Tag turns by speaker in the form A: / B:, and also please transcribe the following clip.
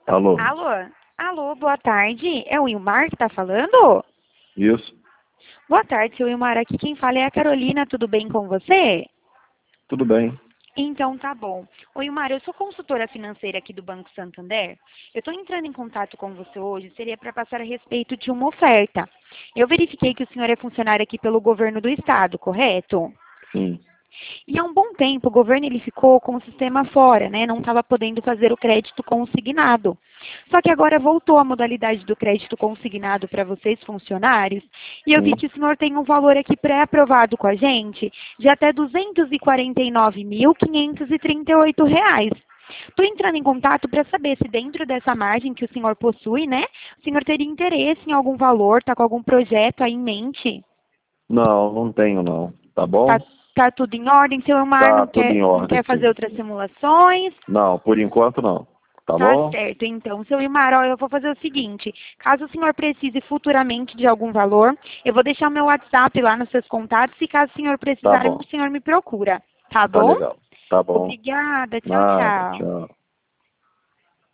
A: Alô?
B: Alô? Alô, boa tarde. É o Wilmar que tá falando?
A: Isso?
B: Boa tarde, seu Wilmar. Aqui quem fala é a Carolina. Tudo bem com você?
A: Tudo bem.
B: Então tá bom. Oi, Wilmar, eu sou consultora financeira aqui do Banco Santander. Eu estou entrando em contato com você hoje, seria para passar a respeito de uma oferta. Eu verifiquei que o senhor é funcionário aqui pelo governo do estado, correto?
A: Sim.
B: E há um bom tempo o governo ele ficou com o sistema fora, né? Não estava podendo fazer o crédito consignado. Só que agora voltou a modalidade do crédito consignado para vocês funcionários. E eu vi
A: Sim.
B: que o senhor tem um valor aqui pré-aprovado com a gente de até R$ 249.538. Estou entrando em contato para saber se dentro dessa margem que o senhor possui, né? O senhor teria interesse em algum valor, está com algum projeto aí em mente?
A: Não, não tenho não. Tá
B: Tá,
A: bom?
B: tá tudo em ordem? Seu Elmar
A: Tá
B: não
A: tudo
B: quer,
A: em
B: não
A: ordem,
B: quer fazer
A: sim.
B: outras simulações?
A: Não, por enquanto não. Tá
B: Tá
A: bom?
B: certo, então. Seu Elmar, ó, eu vou fazer o seguinte. Caso o senhor precise futuramente de algum valor, eu vou deixar o meu WhatsApp lá nos seus contatos e caso o senhor
A: Tá
B: precisar,
A: bom.
B: o senhor me procura. Tá
A: Tá
B: bom?
A: legal. Tá bom.
B: Obrigada. Tchau,
A: Nada,
B: tchau.
A: tchau.